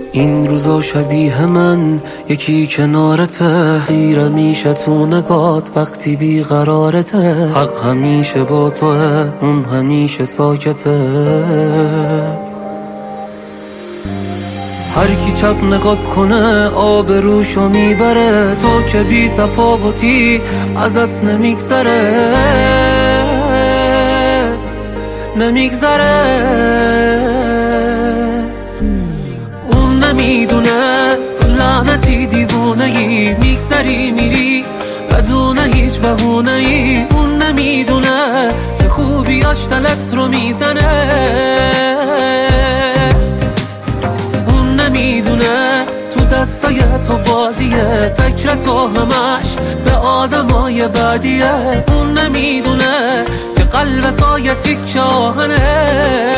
این روزا شبیه من یکی کنارته، خیره میشه تو نگات وقتی بیقرارته. حق همیشه با توه، اون همیشه ساکته. هر کی چپ نگات کنه آب روشو میبره، تو که بی تفاوتی ازت نمیگذره. اون نمیدونه تو لعنتی دیوونه‌ای، میگذری میری بدون هیچ بهونه‌ای. اون نمیدونه که خوبیاش دلت رو میزنه. اون نمیدونه تو دستای تو بازیه، فکر تو همش به آدمای بعدیه. اون نمیدونه که قلب تو یه تیکه آهنه.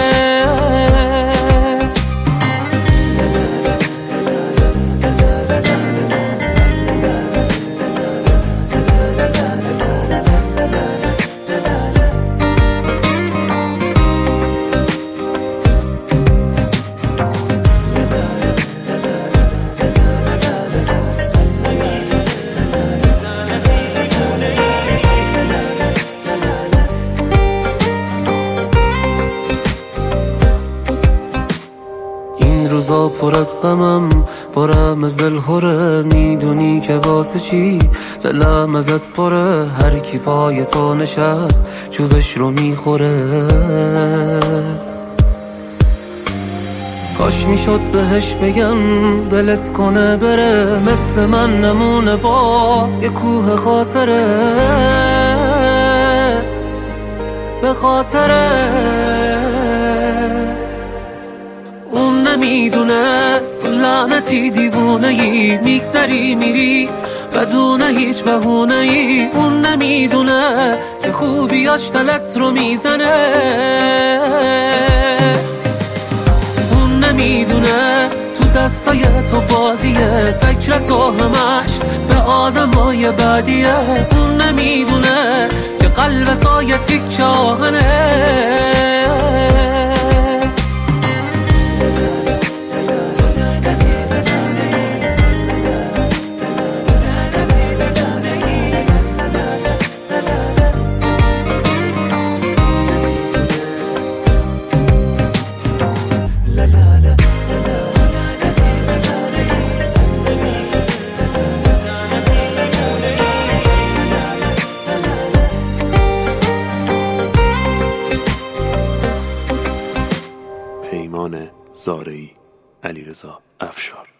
روزا پر از غمم، پرم از دل خوره. میدونی که واسه چی دلم ازت پره. هر کی پای تو نشست چوبش رو میخوره. کاش میشد بهش بگم دلت کنه بره، مثل من نمونه با یه کوه خاطره. به خاطرت اون نمیدونه تو لعنتی دیوونه‌ای، میگذری میری بدون هیچ بهونه‌ای. اون نمیدونه که خوبیاش دلت رو میزنه. اون نمیدونه تو دستای تو بازیه، فکر تو همش به آدمای بعدیه. اون نمیدونه که قلب تو یه تیکه آهنه. پیمان زارعی، علیرضا افشار.